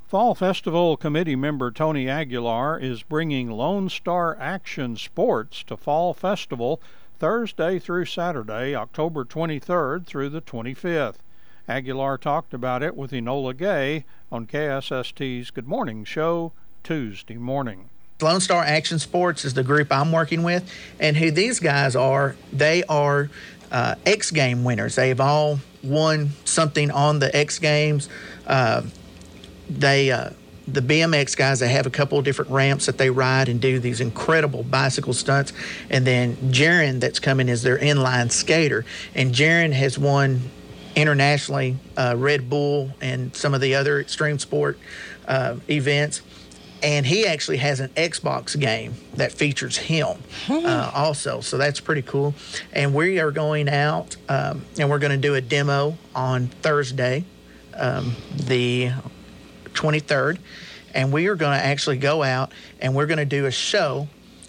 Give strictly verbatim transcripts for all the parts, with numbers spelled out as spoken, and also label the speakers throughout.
Speaker 1: Fall Festival Committee member Tony Aguilar is bringing Lone Star Action Sports to Fall Festival Thursday through Saturday, October twenty-third through the twenty-fifth. Aguilar talked about it with Enola Gay on K S S T's Good Morning Show Tuesday morning.
Speaker 2: Lone Star Action Sports is the group I'm working with, and who these guys are, they are uh, X Game winners. They've all won something on the X Games. Uh, they, uh, the B M X guys, they have a couple of different ramps that they ride and do these incredible bicycle stunts. And then Jaron that's coming is their inline skater. And Jaron has won internationally uh, Red Bull and some of the other extreme sport uh, events. And he actually has an Xbox game that features him uh, also. So that's pretty cool. And we are going out um, and we're going to do a demo on Thursday, um, the twenty-third. And we are going to actually go out and we're going to do a show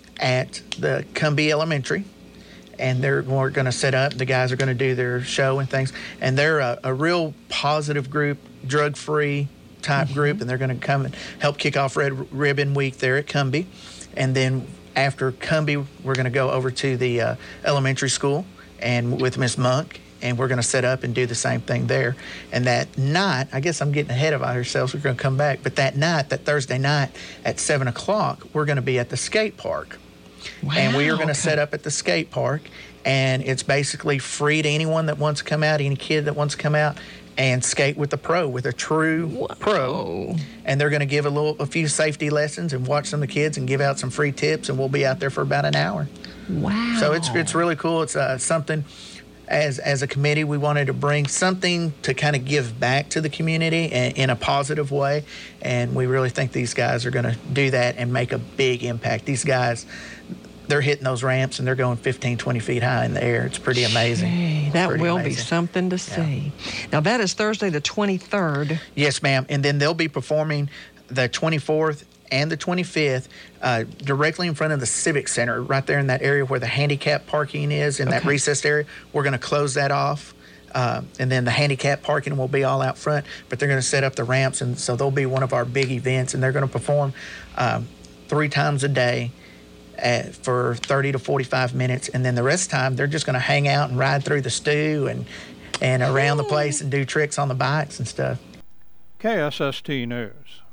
Speaker 2: at the Cumbie Elementary. And they're, we're going to set up. The guys are going to do their show and things. And they're a, a real positive group, drug-free type mm-hmm. group, and they're going to come and help kick off Red Ribbon Week there at Cumbie. And then after Cumbie, we're going to go over to the uh, elementary school and with Miss Monk, and we're going to set up and do the same thing there. And that night, I guess I'm getting ahead of ourselves. We're going to come back. But that night, that Thursday night at seven o'clock, we're going to be at the skate park. Wow, and we are going to okay. set up at the skate park, and it's basically free to anyone that wants to come out, any kid that wants to come out and skate with a pro, with a true Whoa. pro. And they're going to give a little, a few safety lessons and watch some of the kids and give out some free tips, and we'll be out there for about an hour.
Speaker 3: Wow.
Speaker 2: So it's it's really cool. It's uh, something, as as a committee, we wanted to bring something to kind of give back to the community in, in a positive way, and we really think these guys are going to do that and make a big impact. These guys, they're hitting those ramps and they're going fifteen, twenty feet high in the air. It's pretty amazing.
Speaker 3: Hey, that
Speaker 2: pretty
Speaker 3: will
Speaker 2: amazing.
Speaker 3: be something to see. Yeah. Now, that is Thursday the twenty-third.
Speaker 2: Yes, ma'am. And then they'll be performing the twenty-fourth and the twenty-fifth uh, directly in front of the Civic Center, right there in that area where the handicap parking is, in okay. that recessed area. We're going to close that off. Uh, and then the handicap parking will be all out front, but they're going to set up the ramps, and so they'll be one of our big events, and they're going to perform um, three times a day At, for thirty to forty-five minutes, and then the rest of the time they're just going to hang out and ride through the stew and and around the place and do tricks on the bikes and stuff.
Speaker 1: K S S T News.